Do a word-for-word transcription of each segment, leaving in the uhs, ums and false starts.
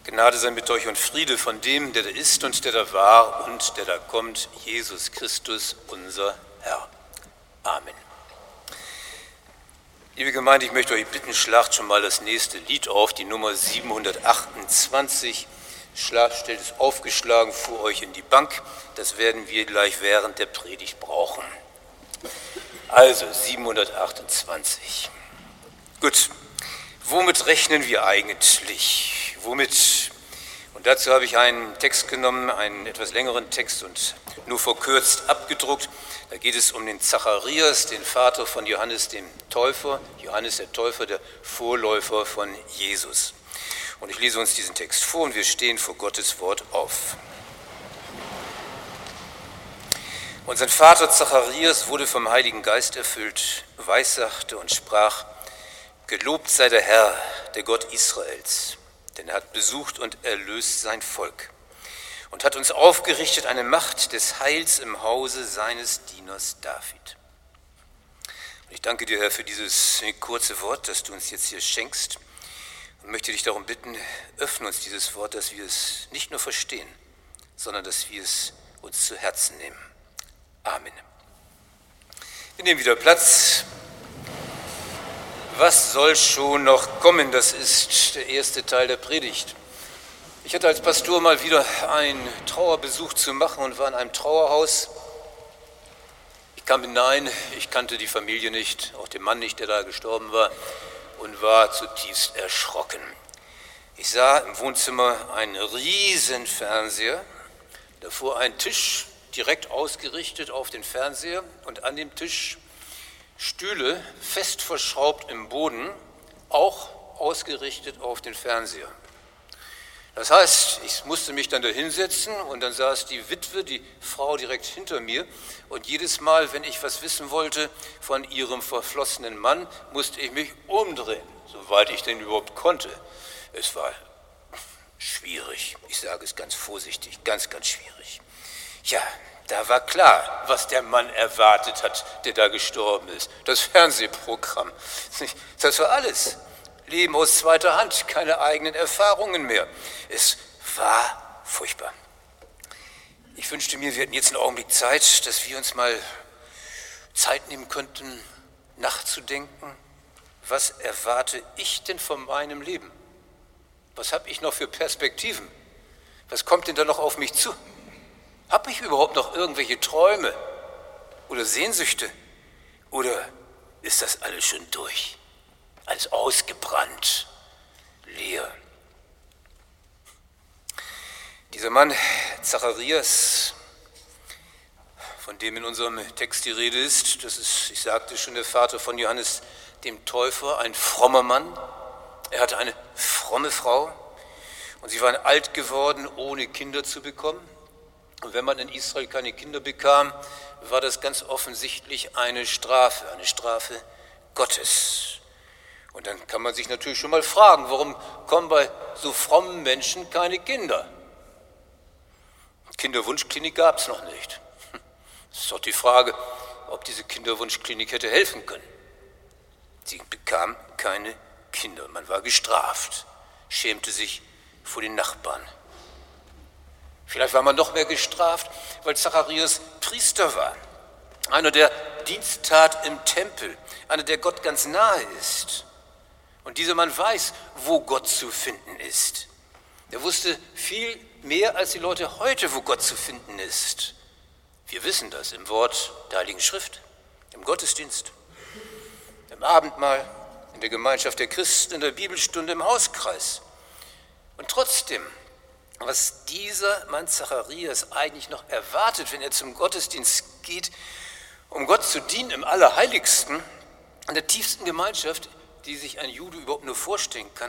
Gnade sei mit euch und Friede von dem, der da ist und der da war und der da kommt, Jesus Christus, unser Herr. Amen. Liebe Gemeinde, ich möchte euch bitten, schlagt schon mal das nächste Lied auf, die Nummer siebenhundertachtundzwanzig. Schlag, stellt es aufgeschlagen vor euch in die Bank. Das werden wir gleich während der Predigt brauchen. Also siebenhundertachtundzwanzig. Gut, womit rechnen wir eigentlich? Womit? Und dazu habe ich einen Text genommen, einen etwas längeren Text und nur verkürzt abgedruckt. Da geht es um den Zacharias, den Vater von Johannes dem Täufer. Johannes der Täufer, der Vorläufer von Jesus. Und ich lese uns diesen Text vor und wir stehen vor Gottes Wort auf. Und sein Vater Zacharias wurde vom Heiligen Geist erfüllt, weissachte und sprach: Gelobt sei der Herr, der Gott Israels, denn er hat besucht und erlöst sein Volk und hat uns aufgerichtet eine Macht des Heils im Hause seines Dieners David. Und ich danke dir, Herr, für dieses kurze Wort, das du uns jetzt hier schenkst und möchte dich darum bitten, öffne uns dieses Wort, dass wir es nicht nur verstehen, sondern dass wir es uns zu Herzen nehmen. Amen. Wir nehmen wieder Platz. Was soll schon noch kommen? Das ist der erste Teil der Predigt. Ich hatte als Pastor mal wieder einen Trauerbesuch zu machen und war in einem Trauerhaus. Ich kam hinein, ich kannte die Familie nicht, auch den Mann nicht, der da gestorben war, und war zutiefst erschrocken. Ich sah im Wohnzimmer einen riesen Fernseher, davor ein Tisch, direkt ausgerichtet auf den Fernseher und an dem Tisch Stühle, fest verschraubt im Boden, auch ausgerichtet auf den Fernseher. Das heißt, ich musste mich dann da hinsetzen und dann saß die Witwe, die Frau direkt hinter mir und jedes Mal, wenn ich was wissen wollte von ihrem verflossenen Mann, musste ich mich umdrehen, soweit ich denn überhaupt konnte. Es war schwierig, ich sage es ganz vorsichtig, ganz, ganz schwierig. Ja, da war klar, was der Mann erwartet hat, der da gestorben ist. Das Fernsehprogramm. Das war alles. Leben aus zweiter Hand, keine eigenen Erfahrungen mehr. Es war furchtbar. Ich wünschte mir, wir hätten jetzt einen Augenblick Zeit, dass wir uns mal Zeit nehmen könnten, nachzudenken. Was erwarte ich denn von meinem Leben? Was habe ich noch für Perspektiven? Was kommt denn da noch auf mich zu? Habe ich überhaupt noch irgendwelche Träume oder Sehnsüchte? Oder ist das alles schon durch? Alles ausgebrannt, leer? Dieser Mann, Zacharias, von dem in unserem Text die Rede ist, das ist, ich sagte schon, der Vater von Johannes dem Täufer, ein frommer Mann. Er hatte eine fromme Frau und sie waren alt geworden, ohne Kinder zu bekommen. Und wenn man in Israel keine Kinder bekam, war das ganz offensichtlich eine Strafe, eine Strafe Gottes. Und dann kann man sich natürlich schon mal fragen, warum kommen bei so frommen Menschen keine Kinder? Kinderwunschklinik gab es noch nicht. Es ist doch die Frage, ob diese Kinderwunschklinik hätte helfen können. Sie bekam keine Kinder, man war gestraft, schämte sich vor den Nachbarn. Vielleicht war man noch mehr gestraft, weil Zacharias Priester war. Einer, der Dienst tat im Tempel, einer, der Gott ganz nahe ist. Und dieser Mann weiß, wo Gott zu finden ist. Er wusste viel mehr als die Leute heute, wo Gott zu finden ist. Wir wissen das im Wort der Heiligen Schrift, im Gottesdienst, im Abendmahl, in der Gemeinschaft der Christen, in der Bibelstunde, im Hauskreis. Und trotzdem, was dieser Mann Zacharias eigentlich noch erwartet, wenn er zum Gottesdienst geht, um Gott zu dienen im Allerheiligsten, in der tiefsten Gemeinschaft, die sich ein Jude überhaupt nur vorstellen kann,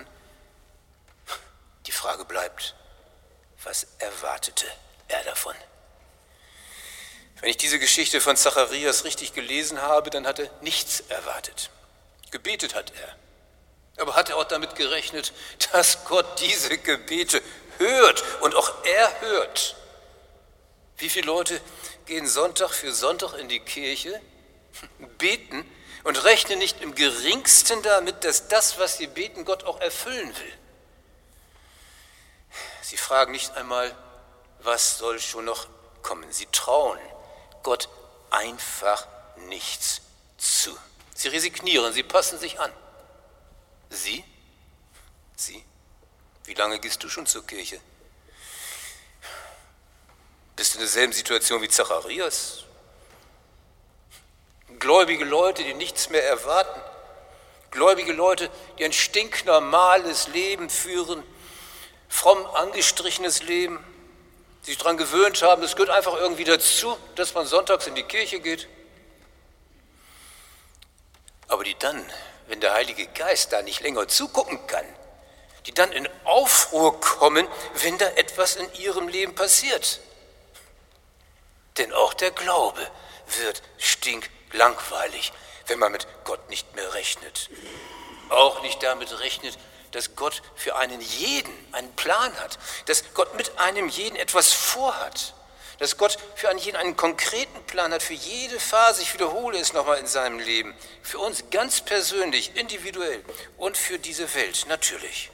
die Frage bleibt, was erwartete er davon? Wenn ich diese Geschichte von Zacharias richtig gelesen habe, dann hat er nichts erwartet. Gebetet hat er. Aber hat er auch damit gerechnet, dass Gott diese Gebete hört und auch er hört? Wie viele Leute gehen Sonntag für Sonntag in die Kirche, beten und rechnen nicht im Geringsten damit, dass das, was sie beten, Gott auch erfüllen will? Sie fragen nicht einmal, was soll schon noch kommen. Sie trauen Gott einfach nichts zu. Sie resignieren, sie passen sich an. Sie? Sie? Wie lange gehst du schon zur Kirche? Bist du in derselben Situation wie Zacharias? Gläubige Leute, die nichts mehr erwarten. Gläubige Leute, die ein stinknormales Leben führen, fromm angestrichenes Leben, die sich daran gewöhnt haben, es gehört einfach irgendwie dazu, dass man sonntags in die Kirche geht. Aber die dann, wenn der Heilige Geist da nicht länger zugucken kann, die dann in Aufruhr kommen, wenn da etwas in ihrem Leben passiert. Denn auch der Glaube wird stinklangweilig, wenn man mit Gott nicht mehr rechnet. Auch nicht damit rechnet, dass Gott für einen jeden einen Plan hat, dass Gott mit einem jeden etwas vorhat, dass Gott für einen jeden einen konkreten Plan hat, für jede Phase, ich wiederhole es nochmal in seinem Leben, für uns ganz persönlich, individuell und für diese Welt natürlich.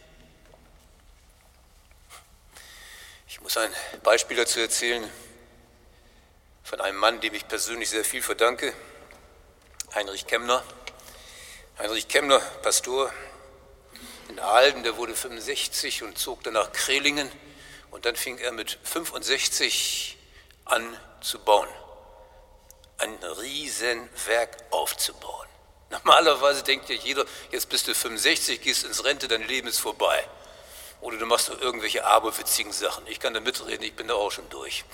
Ich muss ein Beispiel dazu erzählen von einem Mann, dem ich persönlich sehr viel verdanke, Heinrich Kemmner. Heinrich Kemmner, Pastor in Ahlden, der wurde fünfundsechzig und zog dann nach Krehlingen und dann fing er mit fünfundsechzig an zu bauen, ein Riesenwerk aufzubauen. Normalerweise denkt ja jeder, jetzt bist du fünfundsechzig, gehst ins Rente, dein Leben ist vorbei. Oder du machst nur irgendwelche aberwitzigen Sachen. Ich kann da mitreden, ich bin da auch schon durch.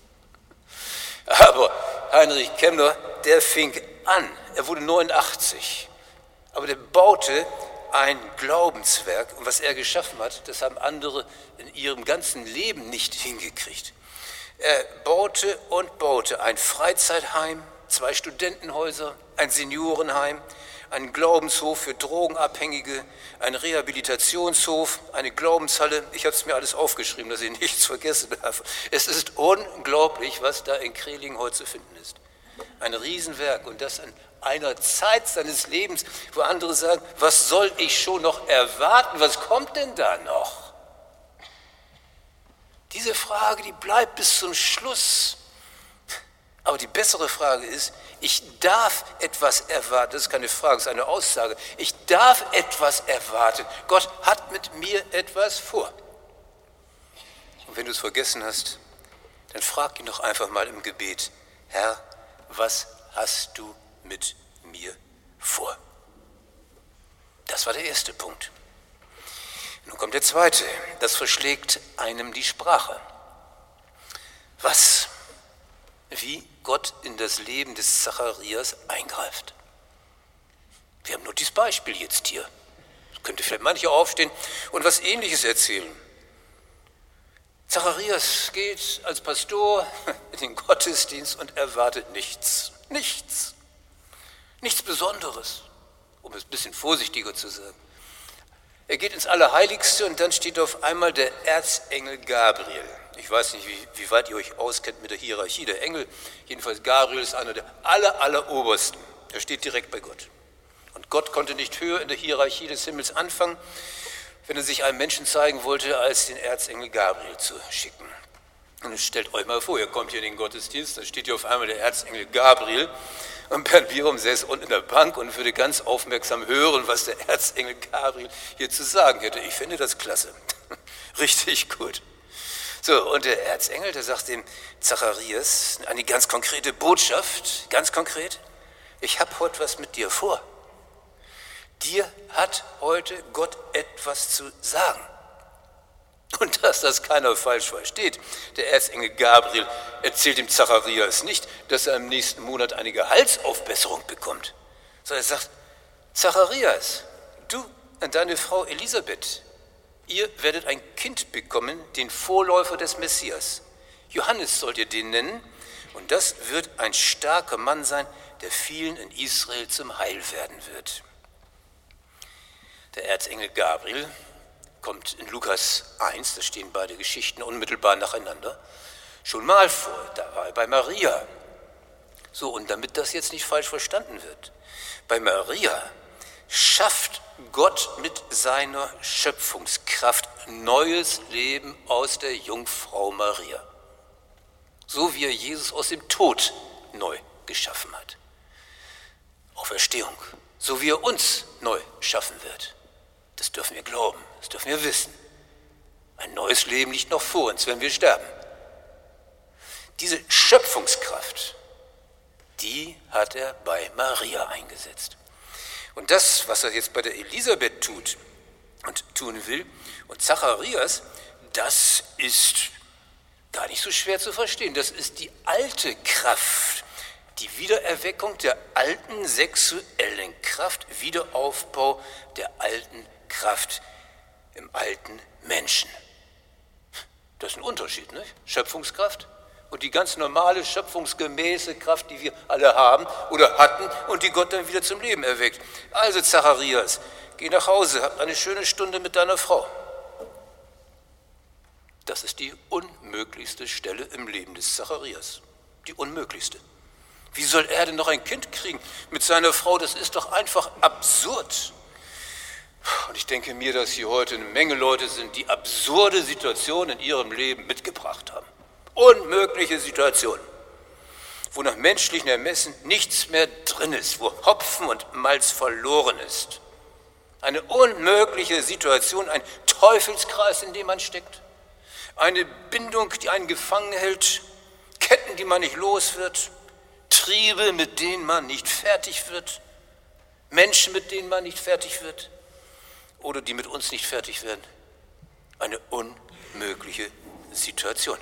Aber Heinrich Kemmner, der fing an, er wurde neunundachtzig, aber der baute ein Glaubenswerk. Und was er geschaffen hat, das haben andere in ihrem ganzen Leben nicht hingekriegt. Er baute und baute ein Freizeitheim, zwei Studentenhäuser, ein Seniorenheim, einen Glaubenshof für Drogenabhängige, einen Rehabilitationshof, eine Glaubenshalle. Ich habe es mir alles aufgeschrieben, dass ich nichts vergessen habe. Es ist unglaublich, was da in Krehlingen heute zu finden ist. Ein Riesenwerk und das in einer Zeit seines Lebens, wo andere sagen, was soll ich schon noch erwarten, was kommt denn da noch? Diese Frage, die bleibt bis zum Schluss. Aber die bessere Frage ist, ich darf etwas erwarten, das ist keine Frage, das ist eine Aussage. Ich darf etwas erwarten. Gott hat mit mir etwas vor. Und wenn du es vergessen hast, dann frag ihn doch einfach mal im Gebet, Herr, was hast du mit mir vor? Das war der erste Punkt. Nun kommt der zweite, das verschlägt einem die Sprache. Was? Wie Gott in das Leben des Zacharias eingreift. Wir haben nur dieses Beispiel jetzt hier. Es könnte vielleicht manche aufstehen und was Ähnliches erzählen. Zacharias geht als Pastor in den Gottesdienst und erwartet nichts. Nichts. Nichts Besonderes, um es ein bisschen vorsichtiger zu sagen. Er geht ins Allerheiligste und dann steht auf einmal der Erzengel Gabriel. Ich weiß nicht, wie, wie weit ihr euch auskennt mit der Hierarchie der Engel. Jedenfalls Gabriel ist einer der aller, aller Obersten. Er steht direkt bei Gott. Und Gott konnte nicht höher in der Hierarchie des Himmels anfangen, wenn er sich einem Menschen zeigen wollte, als den Erzengel Gabriel zu schicken. Und jetzt stellt euch mal vor, ihr kommt hier in den Gottesdienst, da steht hier auf einmal der Erzengel Gabriel und Bernd Birum säß unten in der Bank und würde ganz aufmerksam hören, was der Erzengel Gabriel hier zu sagen hätte. Ich finde das klasse. Richtig gut. So, und der Erzengel, der sagt dem Zacharias eine ganz konkrete Botschaft, ganz konkret, ich habe heute was mit dir vor. Dir hat heute Gott etwas zu sagen. Und dass das keiner falsch versteht, der Erzengel Gabriel erzählt dem Zacharias nicht, dass er im nächsten Monat eine Gehaltsaufbesserung bekommt, sondern er sagt, Zacharias, du und deine Frau Elisabeth, ihr werdet ein Kind bekommen, den Vorläufer des Messias. Johannes sollt ihr den nennen und das wird ein starker Mann sein, der vielen in Israel zum Heil werden wird. Der Erzengel Gabriel kommt in Lukas eins, da stehen beide Geschichten unmittelbar nacheinander, schon mal vor, da war er bei Maria. So, und damit das jetzt nicht falsch verstanden wird, bei Maria, schafft Gott mit seiner Schöpfungskraft neues Leben aus der Jungfrau Maria. So wie er Jesus aus dem Tod neu geschaffen hat. Auferstehung, so wie er uns neu schaffen wird. Das dürfen wir glauben, das dürfen wir wissen. Ein neues Leben liegt noch vor uns, wenn wir sterben. Diese Schöpfungskraft, die hat er bei Maria eingesetzt. Und das, was er jetzt bei der Elisabeth tut und tun will, und Zacharias, das ist gar nicht so schwer zu verstehen. Das ist die alte Kraft, die Wiedererweckung der alten sexuellen Kraft, Wiederaufbau der alten Kraft im alten Menschen. Das ist ein Unterschied, nicht? Schöpfungskraft und die ganz normale, schöpfungsgemäße Kraft, die wir alle haben oder hatten und die Gott dann wieder zum Leben erweckt. Also Zacharias, geh nach Hause, hab eine schöne Stunde mit deiner Frau. Das ist die unmöglichste Stelle im Leben des Zacharias. Die unmöglichste. Wie soll er denn noch ein Kind kriegen mit seiner Frau? Das ist doch einfach absurd. Und ich denke mir, dass hier heute eine Menge Leute sind, die absurde Situationen in ihrem Leben mitgebracht haben. Unmögliche Situationen, wo nach menschlichen Ermessen nichts mehr drin ist, wo Hopfen und Malz verloren ist. Eine unmögliche Situation, ein Teufelskreis, in dem man steckt. Eine Bindung, die einen gefangen hält, Ketten, die man nicht los wird, Triebe, mit denen man nicht fertig wird, Menschen, mit denen man nicht fertig wird oder die mit uns nicht fertig werden. Eine unmögliche Situation.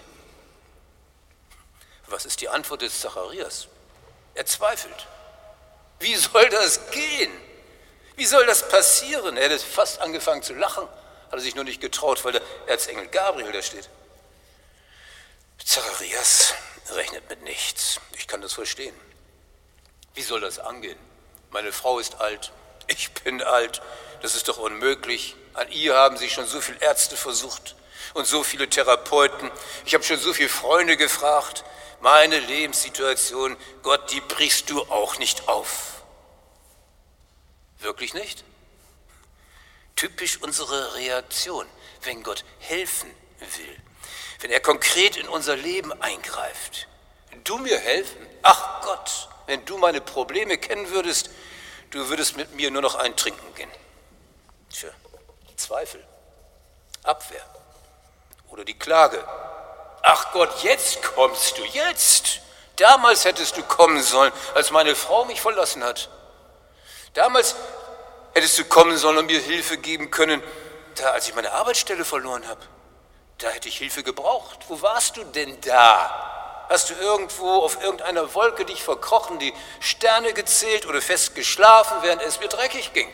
Was ist die Antwort des Zacharias? Er zweifelt. Wie soll das gehen? Wie soll das passieren? Er hätte fast angefangen zu lachen, hat er sich nur nicht getraut, weil der Erzengel Gabriel da steht. Zacharias rechnet mit nichts. Ich kann das verstehen. Wie soll das angehen? Meine Frau ist alt, ich bin alt, das ist doch unmöglich. An ihr haben sich schon so viele Ärzte versucht und so viele Therapeuten. Ich habe schon so viele Freunde gefragt. Meine Lebenssituation, Gott, die brichst du auch nicht auf. Wirklich nicht? Typisch unsere Reaktion, wenn Gott helfen will, wenn er konkret in unser Leben eingreift. Du mir helfen? Ach Gott, wenn du meine Probleme kennen würdest, du würdest mit mir nur noch ein Trinken gehen. Tja, Zweifel, Abwehr oder die Klage. Ach Gott, jetzt kommst du, jetzt. Damals hättest du kommen sollen, als meine Frau mich verlassen hat. Damals hättest du kommen sollen und mir Hilfe geben können, da als ich meine Arbeitsstelle verloren habe. Da hätte ich Hilfe gebraucht. Wo warst du denn da? Hast du irgendwo auf irgendeiner Wolke dich verkrochen, die Sterne gezählt oder fest geschlafen, während es mir dreckig ging?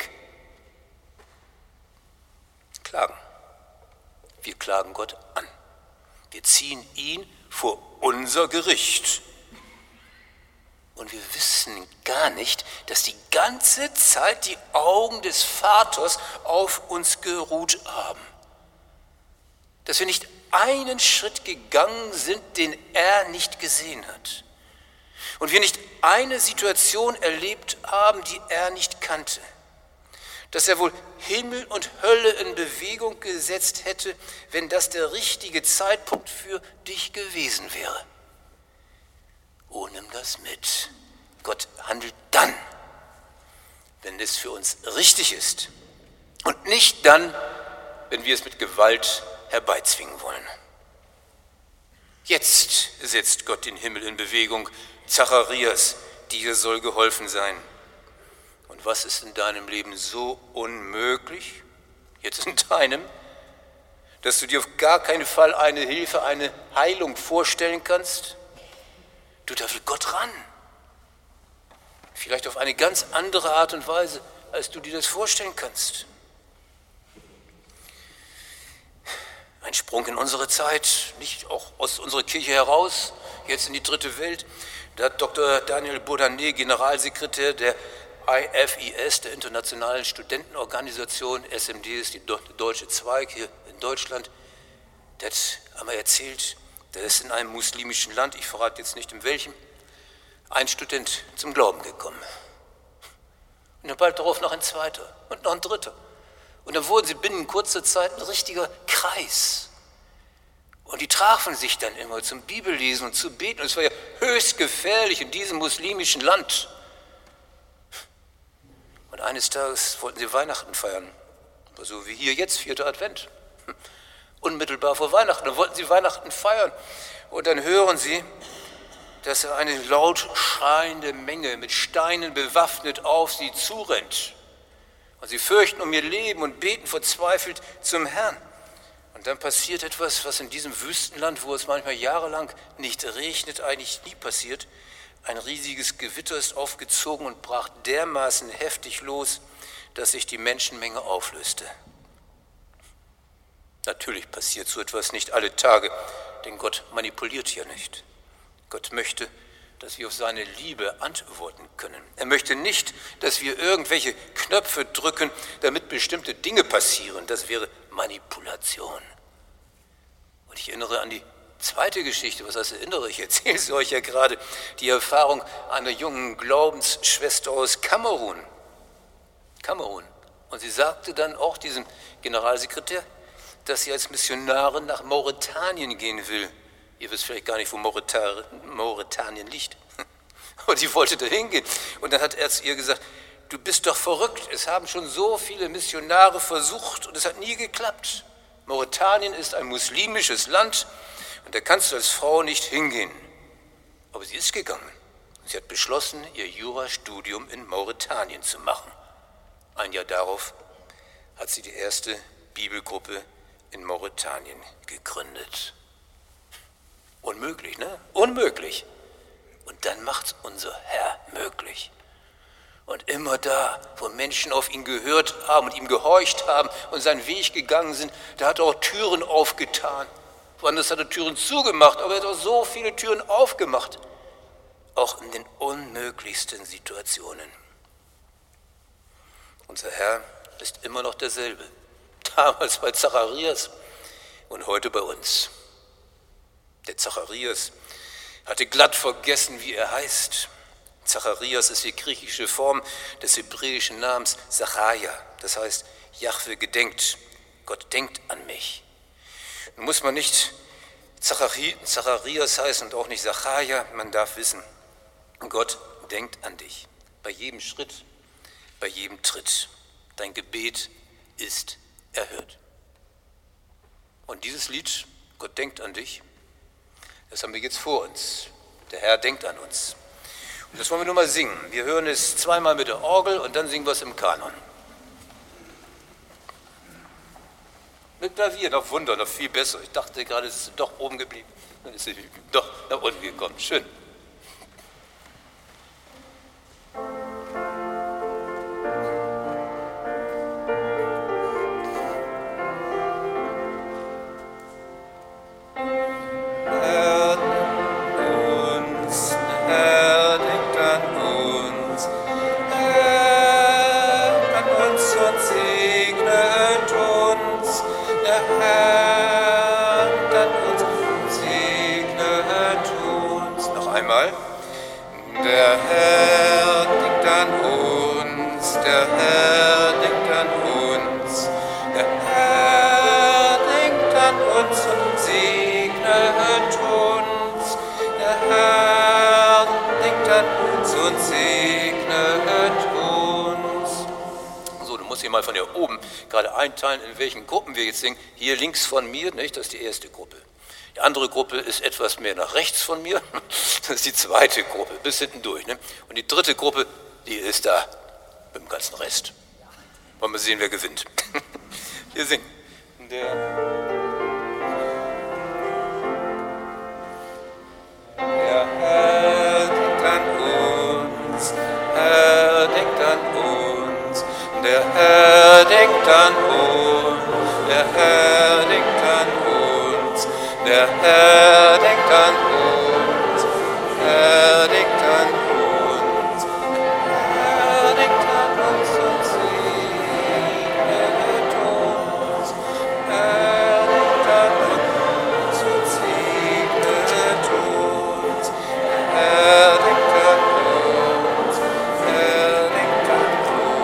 Klagen. Wir klagen Gott an. Wir ziehen ihn vor unser Gericht. Und wir wissen gar nicht, dass die ganze Zeit die Augen des Vaters auf uns geruht haben. Dass wir nicht einen Schritt gegangen sind, den er nicht gesehen hat. Und wir nicht eine Situation erlebt haben, die er nicht kannte. Dass er wohl Himmel und Hölle in Bewegung gesetzt hätte, wenn das der richtige Zeitpunkt für dich gewesen wäre. Oh, nimm das mit. Gott handelt dann, wenn es für uns richtig ist und nicht dann, wenn wir es mit Gewalt herbeizwingen wollen. Jetzt setzt Gott den Himmel in Bewegung. Zacharias, dir soll geholfen sein. Und was ist in deinem Leben so unmöglich, jetzt in deinem, dass du dir auf gar keinen Fall eine Hilfe, eine Heilung vorstellen kannst? Du, da will Gott ran. Vielleicht auf eine ganz andere Art und Weise, als du dir das vorstellen kannst. Ein Sprung in unsere Zeit, nicht auch aus unserer Kirche heraus, jetzt in die dritte Welt. Da hat Doktor Daniel Bourdanet, Generalsekretär der I F I S, der Internationalen Studentenorganisation, S M D ist die deutsche Zweig hier in Deutschland, der hat einmal erzählt, der ist in einem muslimischen Land, ich verrate jetzt nicht in welchem, ein Student zum Glauben gekommen. Und dann bald darauf noch ein zweiter und noch ein dritter. Und dann wurden sie binnen kurzer Zeit ein richtiger Kreis. Und die trafen sich dann immer zum Bibellesen und zu beten. Und es war ja höchst gefährlich in diesem muslimischen Land. Und eines Tages wollten sie Weihnachten feiern. So wie hier jetzt, vierter Advent. Unmittelbar vor Weihnachten. Dann wollten sie Weihnachten feiern. Und dann hören sie, dass eine laut schreiende Menge mit Steinen bewaffnet auf sie zurennt. Und sie fürchten um ihr Leben und beten verzweifelt zum Herrn. Und dann passiert etwas, was in diesem Wüstenland, wo es manchmal jahrelang nicht regnet, eigentlich nie passiert. Ein riesiges Gewitter ist aufgezogen und brach dermaßen heftig los, dass sich die Menschenmenge auflöste. Natürlich passiert so etwas nicht alle Tage, denn Gott manipuliert hier nicht. Gott möchte, dass wir auf seine Liebe antworten können. Er möchte nicht, dass wir irgendwelche Knöpfe drücken, damit bestimmte Dinge passieren. Das wäre Manipulation. Und ich erinnere an die zweite Geschichte. Was heißt erinnere? Ich erzähle sie euch ja gerade. Die Erfahrung einer jungen Glaubensschwester aus Kamerun. Kamerun. Und sie sagte dann auch diesem Generalsekretär, dass sie als Missionarin nach Mauretanien gehen will. Ihr wisst vielleicht gar nicht, wo Mauretanien liegt. Und sie wollte da hingehen. Und dann hat er zu ihr gesagt, du bist doch verrückt. Es haben schon so viele Missionare versucht und es hat nie geklappt. Mauretanien ist ein muslimisches Land und da kannst du als Frau nicht hingehen. Aber sie ist gegangen. Sie hat beschlossen, ihr Jurastudium in Mauretanien zu machen. Ein Jahr darauf hat sie die erste Bibelgruppe in Mauretanien gegründet. Unmöglich, ne? Unmöglich. Und dann macht's unser Herr möglich. Und immer da, wo Menschen auf ihn gehört haben und ihm gehorcht haben und seinen Weg gegangen sind, da hat er auch Türen aufgetan. Woanders hat er Türen zugemacht, aber er hat auch so viele Türen aufgemacht. Auch in den unmöglichsten Situationen. Unser Herr ist immer noch derselbe. Damals bei Zacharias und heute bei uns. Der Zacharias hatte glatt vergessen, wie er heißt. Zacharias ist die griechische Form des hebräischen Namens Zacharia. Das heißt, Jahwe gedenkt, Gott denkt an mich. Nun muss man nicht Zacharias heißen und auch nicht Zacharia, man darf wissen, Gott denkt an dich. Bei jedem Schritt, bei jedem Tritt. Dein Gebet ist erhört. Und dieses Lied, Gott denkt an dich, das haben wir jetzt vor uns. Der Herr denkt an uns. Und das wollen wir nur mal singen. Wir hören es zweimal mit der Orgel und dann singen wir es im Kanon. Mit Klavier, noch Wunder, noch viel besser. Ich dachte gerade, es ist doch oben geblieben. Dann ist es doch nach unten gekommen. Schön. Mal von hier oben gerade einteilen, in welchen Gruppen wir jetzt singen. Hier links von mir, nicht, das ist die erste Gruppe. Die andere Gruppe ist etwas mehr nach rechts von mir, das ist die zweite Gruppe, bis hinten durch. Ne? Und die dritte Gruppe, die ist da mit dem ganzen Rest. Wollen wir sehen, wer gewinnt. Wir singen. Der Der Herr denkt an uns, Herr denkt an uns. Der Herr denkt an uns, der Herr denkt an uns, der Herr denkt an uns, Herr denkt an uns, Herr denkt an uns und segnet uns, Herr denkt an uns und segnet uns, Herr denkt an uns, Herr denkt an uns.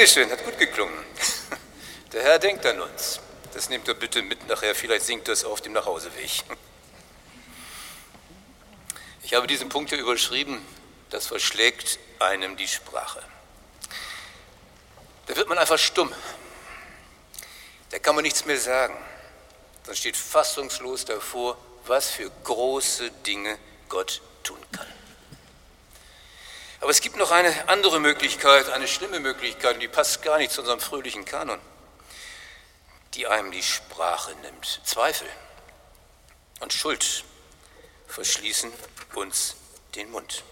Dankeschön, hat gut geklungen. Der Herr denkt an uns. Das nehmt ihr bitte mit nachher, vielleicht singt ihr es auf dem Nachhauseweg. Ich habe diesen Punkt hier überschrieben, das verschlägt einem die Sprache. Da wird man einfach stumm. Da kann man nichts mehr sagen. Dann steht fassungslos davor, was für große Dinge Gott tun kann. Aber es gibt noch eine andere Möglichkeit, eine schlimme Möglichkeit, und die passt gar nicht zu unserem fröhlichen Kanon, die einem die Sprache nimmt. Zweifel und Schuld verschließen uns den Mund.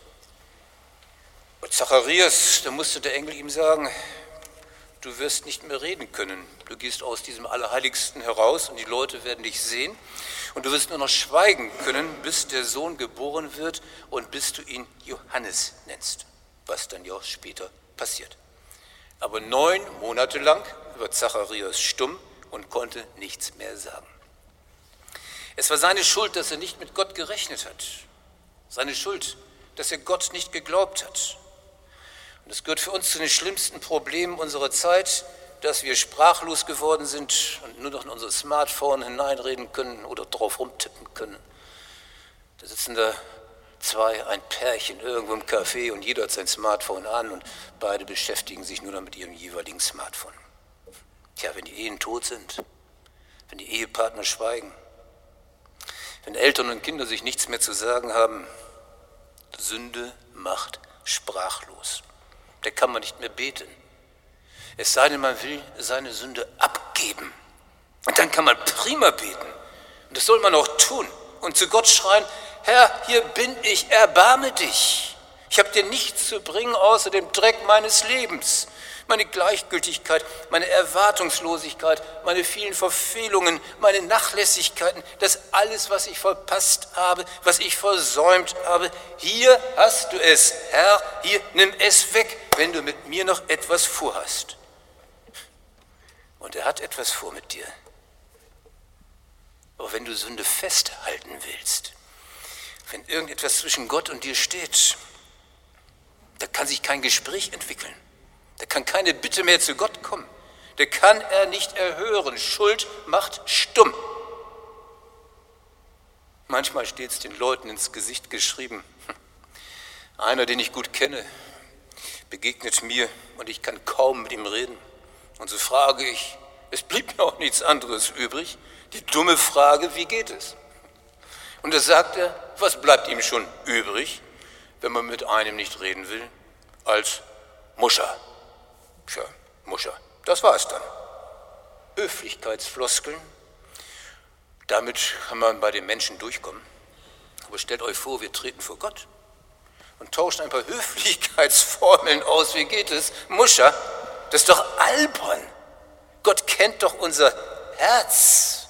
Und Zacharias, da musste der Engel ihm sagen, du wirst nicht mehr reden können. Du gehst aus diesem Allerheiligsten heraus und die Leute werden dich sehen. Und du wirst nur noch schweigen können, bis der Sohn geboren wird und bis du ihn Johannes nennst, was dann ja auch später passiert. Aber neun Monate lang wird Zacharias stumm und konnte nichts mehr sagen. Es war seine Schuld, dass er nicht mit Gott gerechnet hat. Seine Schuld, dass er Gott nicht geglaubt hat. Und es gehört für uns zu den schlimmsten Problemen unserer Zeit, dass wir sprachlos geworden sind und nur noch in unser Smartphone hineinreden können oder drauf rumtippen können. Da sitzen da zwei, ein Pärchen irgendwo im Café und jeder hat sein Smartphone an und beide beschäftigen sich nur noch mit ihrem jeweiligen Smartphone. Tja, wenn die Ehen tot sind, wenn die Ehepartner schweigen, wenn Eltern und Kinder sich nichts mehr zu sagen haben, Sünde macht sprachlos. Da kann man nicht mehr beten. Es sei denn, man will seine Sünde abgeben. Und dann kann man prima beten. Und das soll man auch tun. Und zu Gott schreien, Herr, hier bin ich, erbarme dich. Ich habe dir nichts zu bringen, außer dem Dreck meines Lebens. Meine Gleichgültigkeit, meine Erwartungslosigkeit, meine vielen Verfehlungen, meine Nachlässigkeiten, das alles, was ich verpasst habe, was ich versäumt habe. Hier hast du es, Herr, hier nimm es weg, wenn du mit mir noch etwas vorhast. Und er hat etwas vor mit dir. Aber wenn du Sünde festhalten willst, wenn irgendetwas zwischen Gott und dir steht, da kann sich kein Gespräch entwickeln. Da kann keine Bitte mehr zu Gott kommen. Da kann er nicht erhören. Schuld macht stumm. Manchmal steht es den Leuten ins Gesicht geschrieben. Einer, den ich gut kenne, begegnet mir und ich kann kaum mit ihm reden. Und so frage ich, es blieb mir auch nichts anderes übrig, die dumme Frage, wie geht es? Und da sagt er, was bleibt ihm schon übrig, wenn man mit einem nicht reden will, als Muscher. Tja, Muscher, das war es dann. Höflichkeitsfloskeln, damit kann man bei den Menschen durchkommen. Aber stellt euch vor, wir treten vor Gott und tauschen ein paar Höflichkeitsformeln aus. Wie geht es? Muscher, das ist doch albern. Gott kennt doch unser Herz.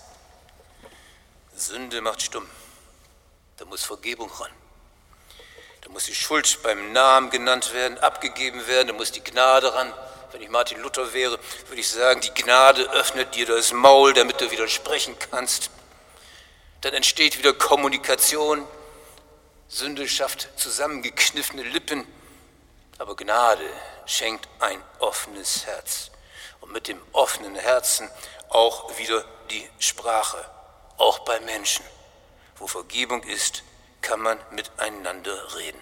Sünde macht stumm. Da muss Vergebung ran. Da muss die Schuld beim Namen genannt werden, abgegeben werden. Da muss die Gnade ran. Wenn ich Martin Luther wäre, würde ich sagen, die Gnade öffnet dir das Maul, damit du wieder sprechen kannst. Dann entsteht wieder Kommunikation. Sünde schafft zusammengekniffene Lippen. Aber Gnade schenkt ein offenes Herz. Und mit dem offenen Herzen auch wieder die Sprache. Auch bei Menschen. Wo Vergebung ist, kann man miteinander reden.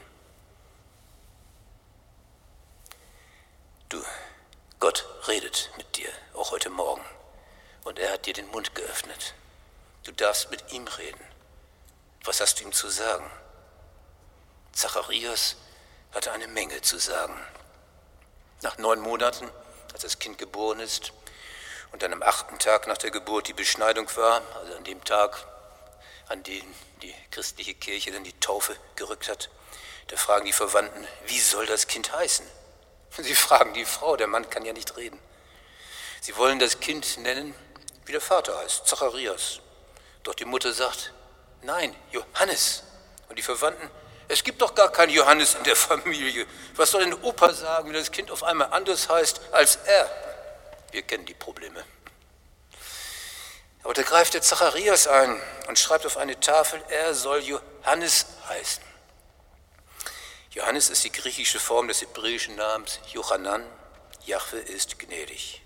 Du, Gott redet mit dir, auch heute Morgen. Und er hat dir den Mund geöffnet. Du darfst mit ihm reden. Was hast du ihm zu sagen? Zacharias hatte eine Menge zu sagen. Nach neun Monaten, als das Kind geboren ist, und dann am achten Tag nach der Geburt die Beschneidung war, also an dem Tag, an dem die christliche Kirche dann die Taufe gerückt hat, da fragen die Verwandten, wie soll das Kind heißen? Sie fragen die Frau, der Mann kann ja nicht reden. Sie wollen das Kind nennen, wie der Vater heißt, Zacharias. Doch die Mutter sagt, nein, Johannes. Und die Verwandten, es gibt doch gar keinen Johannes in der Familie. Was soll denn Opa sagen, wenn das Kind auf einmal anders heißt als er? Wir kennen die Probleme. Aber da greift der Zacharias ein und schreibt auf eine Tafel, er soll Johannes heißen. Johannes ist die griechische Form des hebräischen Namens Jochanan. Jahwe ist gnädig.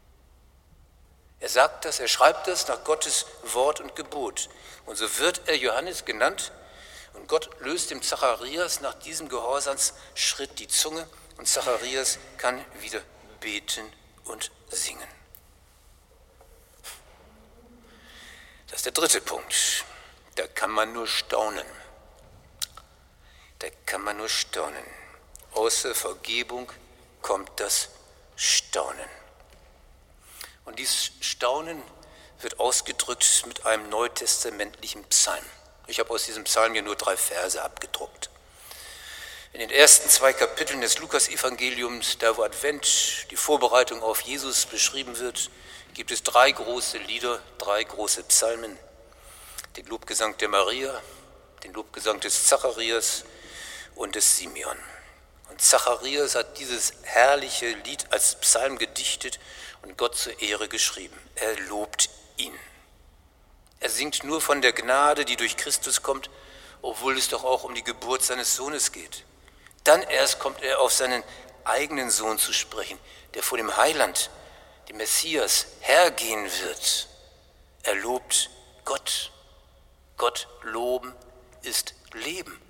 Er sagt das, er schreibt das nach Gottes Wort und Gebot. Und so wird er Johannes genannt. Und Gott löst dem Zacharias nach diesem Gehorsamsschritt die Zunge. Und Zacharias kann wieder beten und singen. Das ist der dritte Punkt. Da kann man nur staunen. Da kann man nur staunen. Außer Vergebung kommt das Staunen. Und dieses Staunen wird ausgedrückt mit einem neutestamentlichen Psalm. Ich habe aus diesem Psalm hier nur drei Verse abgedruckt. In den ersten zwei Kapiteln des Lukas-Evangeliums, da wo Advent, die Vorbereitung auf Jesus beschrieben wird, gibt es drei große Lieder, drei große Psalmen. Den Lobgesang der Maria, den Lobgesang des Zacharias und des Simeon. Und Zacharias hat dieses herrliche Lied als Psalm gedichtet und Gott zur Ehre geschrieben. Er lobt ihn. Er singt nur von der Gnade, die durch Christus kommt, obwohl es doch auch um die Geburt seines Sohnes geht. Dann erst kommt er auf seinen eigenen Sohn zu sprechen, der vor dem Heiland, dem Messias, hergehen wird. Er lobt Gott. Gott loben ist Leben.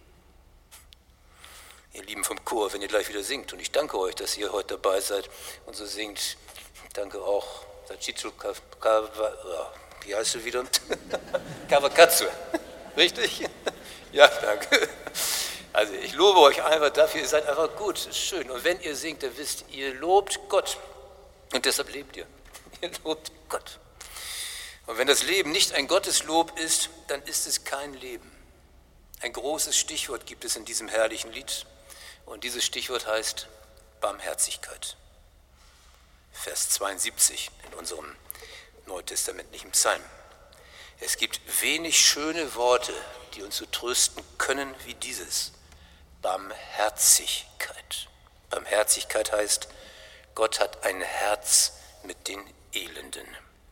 Ihr Lieben vom Chor, wenn ihr gleich wieder singt, und ich danke euch, dass ihr heute dabei seid und so singt. Danke auch, Sachichu Kawa, wie heißt du wieder? Kawakatsu, richtig? Ja, danke. Also ich lobe euch einfach dafür, ihr seid einfach gut, ist schön. Und wenn ihr singt, dann wisst ihr, lobt Gott. Und deshalb lebt ihr. Ihr lobt Gott. Und wenn das Leben nicht ein Gotteslob ist, dann ist es kein Leben. Ein großes Stichwort gibt es in diesem herrlichen Lied. Und dieses Stichwort heißt Barmherzigkeit. Vers zweiundsiebzig in unserem neutestamentlichen Psalm. Es gibt wenig schöne Worte, die uns so trösten können wie dieses. Barmherzigkeit. Barmherzigkeit heißt, Gott hat ein Herz mit den Elenden.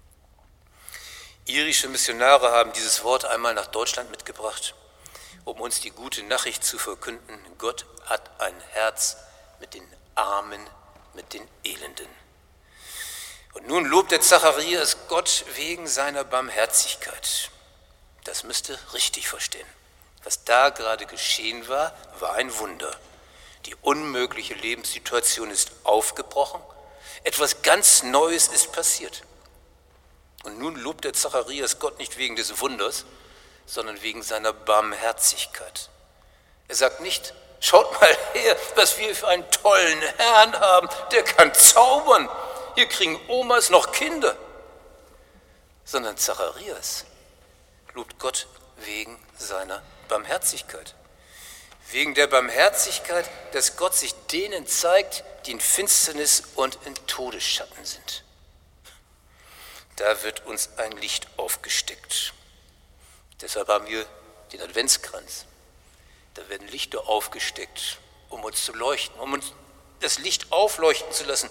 Irische Missionare haben dieses Wort einmal nach Deutschland mitgebracht, um uns die gute Nachricht zu verkünden. Gott hat ein Herz mit den Armen, mit den Elenden. Und nun lobt der Zacharias Gott wegen seiner Barmherzigkeit. Das müsst ihr richtig verstehen. Was da gerade geschehen war, war ein Wunder. Die unmögliche Lebenssituation ist aufgebrochen. Etwas ganz Neues ist passiert. Und nun lobt der Zacharias Gott nicht wegen des Wunders, sondern wegen seiner Barmherzigkeit. Er sagt nicht, schaut mal her, was wir für einen tollen Herrn haben, der kann zaubern. Hier kriegen Omas noch Kinder. Sondern Zacharias lobt Gott wegen seiner Barmherzigkeit. Wegen der Barmherzigkeit, dass Gott sich denen zeigt, die in Finsternis und in Todesschatten sind. Da wird uns ein Licht aufgesteckt. Deshalb haben wir den Adventskranz. Da werden Lichter aufgesteckt, um uns zu leuchten, um uns das Licht aufleuchten zu lassen.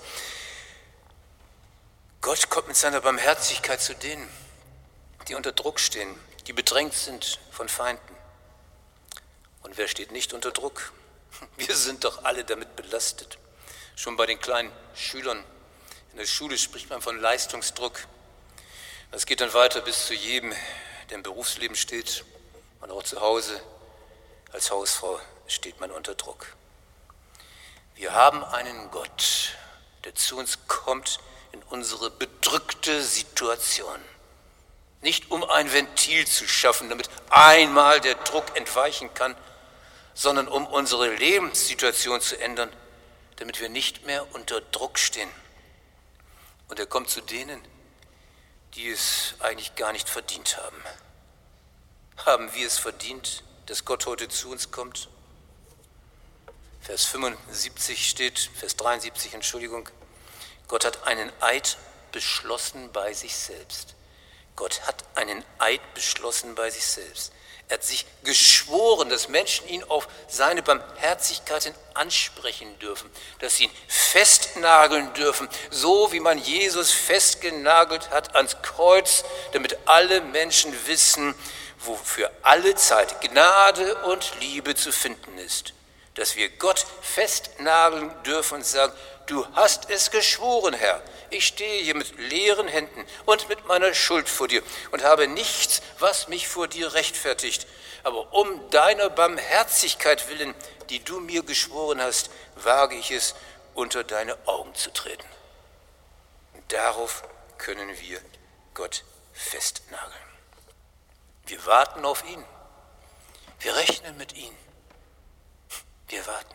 Gott kommt mit seiner Barmherzigkeit zu denen, die unter Druck stehen, die bedrängt sind von Feinden. Und wer steht nicht unter Druck? Wir sind doch alle damit belastet. Schon bei den kleinen Schülern in der Schule spricht man von Leistungsdruck. Das geht dann weiter bis zu jedem, der im Berufsleben steht und auch zu Hause. Als Hausfrau steht man unter Druck. Wir haben einen Gott, der zu uns kommt in unsere bedrückte Situation. Nicht um ein Ventil zu schaffen, damit einmal der Druck entweichen kann, sondern um unsere Lebenssituation zu ändern, damit wir nicht mehr unter Druck stehen. Und er kommt zu denen, die es eigentlich gar nicht verdient haben. Haben wir es verdient, dass Gott heute zu uns kommt? Vers fünfundsiebzig steht, Vers dreiundsiebzig, Entschuldigung, Gott hat einen Eid beschlossen bei sich selbst. Gott hat einen Eid beschlossen bei sich selbst. Er hat sich geschworen, dass Menschen ihn auf seine Barmherzigkeit hin ansprechen dürfen, dass sie ihn festnageln dürfen, so wie man Jesus festgenagelt hat ans Kreuz, damit alle Menschen wissen, wo für alle Zeit Gnade und Liebe zu finden ist. Dass wir Gott festnageln dürfen und sagen, du hast es geschworen, Herr. Ich stehe hier mit leeren Händen und mit meiner Schuld vor dir und habe nichts, was mich vor dir rechtfertigt. Aber um deiner Barmherzigkeit willen, die du mir geschworen hast, wage ich es, unter deine Augen zu treten. Und darauf können wir Gott festnageln. Wir warten auf ihn. Wir rechnen mit ihm. Wir warten.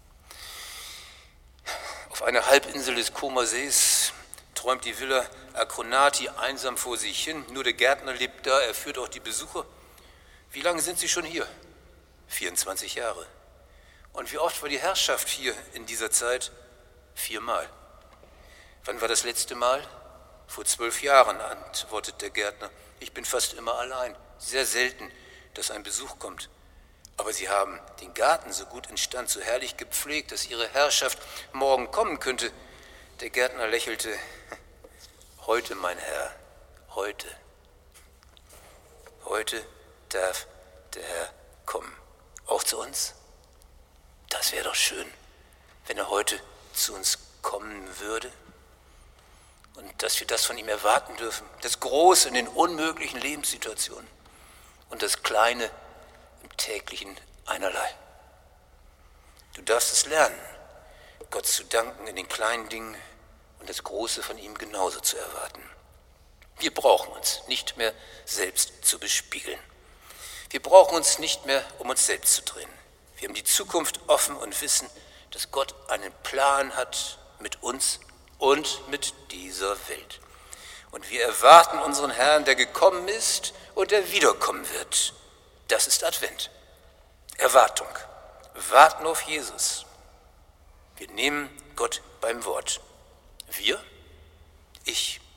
Auf einer Halbinsel des Comersees träumt die Villa Acronati einsam vor sich hin. Nur der Gärtner lebt da, er führt auch die Besucher. Wie lange sind Sie schon hier? vierundzwanzig Jahre. Und wie oft war die Herrschaft hier in dieser Zeit? Viermal. Wann war das letzte Mal? Vor zwölf Jahren, antwortet der Gärtner. Ich bin fast immer allein. Sehr selten, dass ein Besuch kommt. Aber Sie haben den Garten so gut instand, so herrlich gepflegt, dass Ihre Herrschaft morgen kommen könnte. Der Gärtner lächelte. Heute, mein Herr, heute. Heute darf der Herr kommen. Auch zu uns? Das wäre doch schön, wenn er heute zu uns kommen würde. Und dass wir das von ihm erwarten dürfen. Das Große in den unmöglichen Lebenssituationen und das Kleine im täglichen einerlei. Du darfst es lernen, Gott zu danken in den kleinen Dingen und das Große von ihm genauso zu erwarten. Wir brauchen uns nicht mehr selbst zu bespiegeln. Wir brauchen uns nicht mehr um uns selbst zu drehen. Wir haben die Zukunft offen und wissen, dass Gott einen Plan hat mit uns und mit dieser Welt. Und wir erwarten unseren Herrn, der gekommen ist und der wiederkommen wird. Das ist Advent. Erwartung. Warten auf Jesus. Wir nehmen Gott beim Wort. Wir? Ich.